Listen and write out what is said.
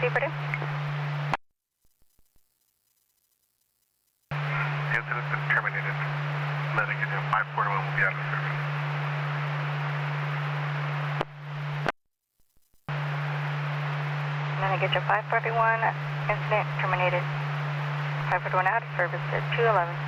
Jupiter. Incident's been terminated. Letting it in 541 will be out of service. And then I get your 541 incident terminated. 541 out of service at 211.